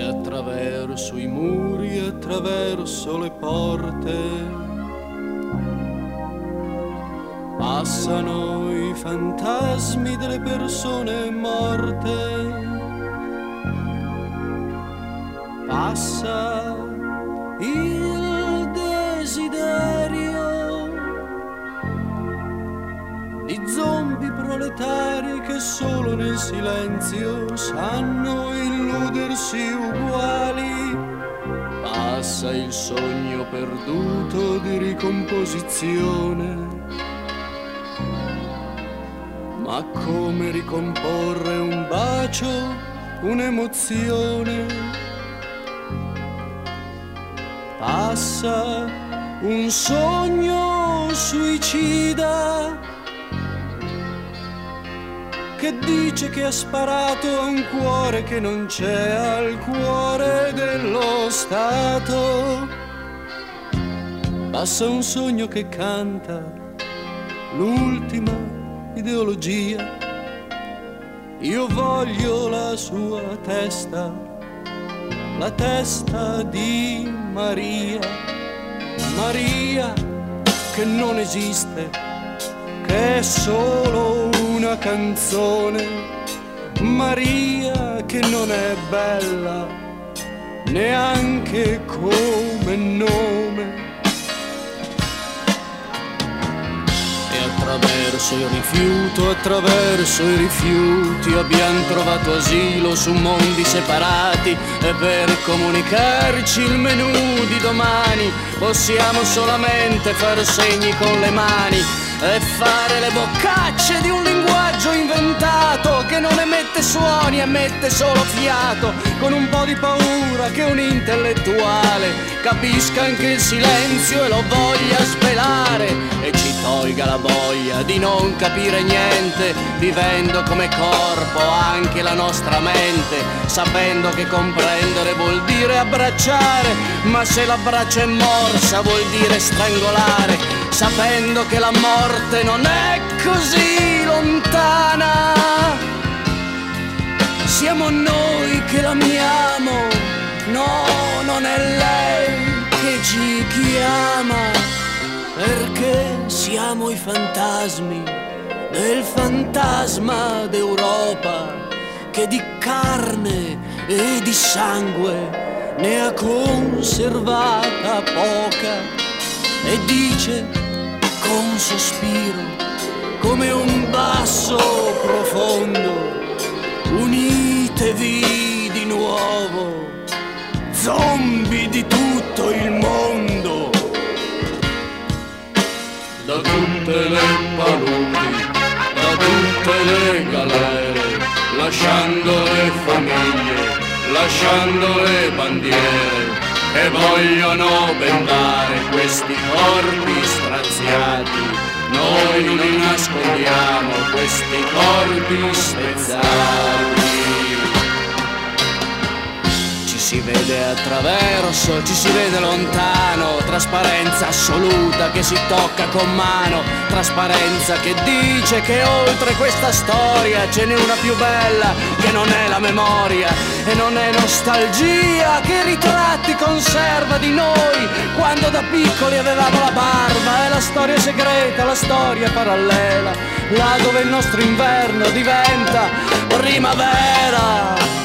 attraverso i muri, attraverso le porte, passano i fantasmi delle persone morte. Passa il desiderio di zombie proletari che solo nel silenzio sanno illudersi uguali. Passa il sogno perduto di ricomposizione. Ma come ricomporre un bacio, un'emozione? Passa un sogno suicida che dice che ha sparato a un cuore che non c'è, al cuore dello Stato. Passa un sogno che canta l'ultima ideologia. Io voglio la sua testa, la testa di Maria, Maria che non esiste, che è solo una canzone, Maria che non è bella neanche come nome. Attraverso il rifiuto, attraverso i rifiuti abbiamo trovato asilo su mondi separati e per comunicarci il menù di domani possiamo solamente fare segni con le mani e fare le boccacce di un linguaggio inventato che non emette suoni, emette solo fiato, con un po' di paura che un intellettuale capisca anche il silenzio e lo voglia svelare e ci tolga la voglia di non capire niente, vivendo come corpo anche la nostra mente, sapendo che comprendere vuol dire abbracciare, ma se l'abbraccio è morsa vuol dire strangolare, sapendo che la morte non è così lontana. Siamo noi che l'amiamo, no, non è lei che ci chiama, perché siamo i fantasmi del fantasma d'Europa che di carne e di sangue ne ha conservata poca e dice con sospiro come un basso profondo: unitevi di nuovo, zombie di tutto il mondo. Da tutte le paludi, da tutte le galere, lasciando le famiglie, lasciando le bandiere, che vogliono bendare questi corpi straziati. Noi non nascondiamo questi corpi spezzati. Ci si vede attraverso, ci si vede lontano, trasparenza assoluta che si tocca con mano, trasparenza che dice che oltre questa storia ce n'è una più bella, che non è la memoria e non è nostalgia, che ritratti conserva di noi quando da piccoli avevamo la barba, è la storia segreta, la storia parallela, là dove il nostro inverno diventa primavera.